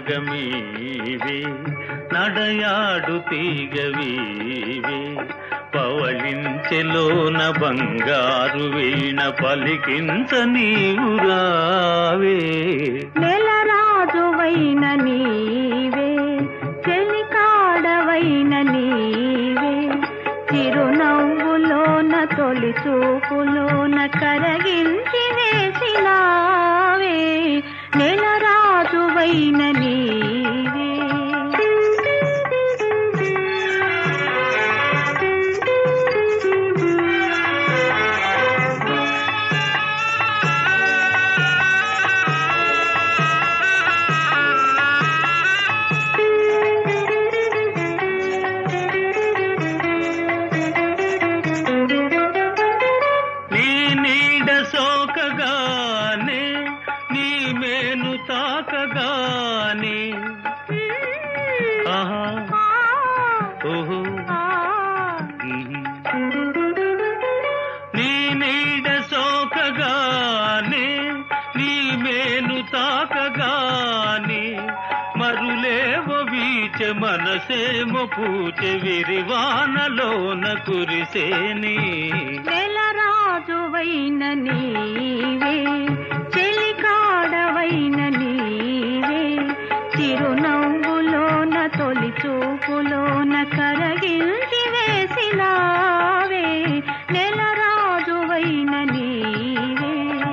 రాగమీవే నడయాడు తీగవీవే పవళించెలోన బంగారు వీణ పలికించ నీవు రావే. నెలరాజువైన నీవే చెలికాడవైన నీవే చిరునవ్వులోన తొలి చూపులోన కరగించి వేసినావే. నెలరాజువైన నీవే సోకగానే నీ మేను తాకగానే ఆహా ఓహో నీ నీడ సోకగానే నీ మేను తాకగానే మరులేవో వీచె మనసేమో పూచె విరివానలోన కురిసేని. నెలరాజువైన నీవే చెలికాడవైన నీవే చిరునవ్వులోన తొలి చూపులోన కరగిల్చి వేసినావే. నెలరాజువైన నీవే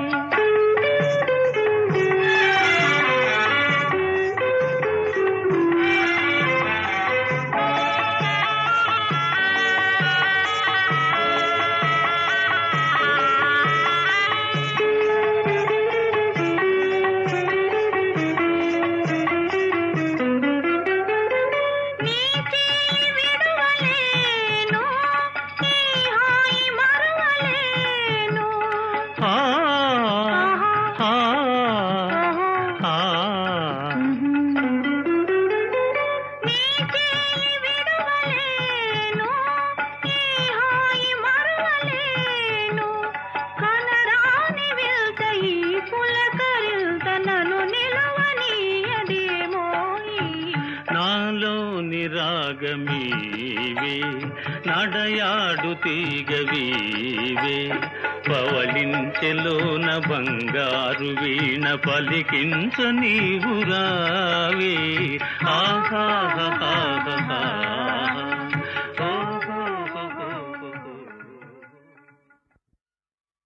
నాలోని రాగమీవే నడయాడు తీగవీవే పవళించెలోన బంగారు వీణ పలికించ నీవు రావే. ఆహా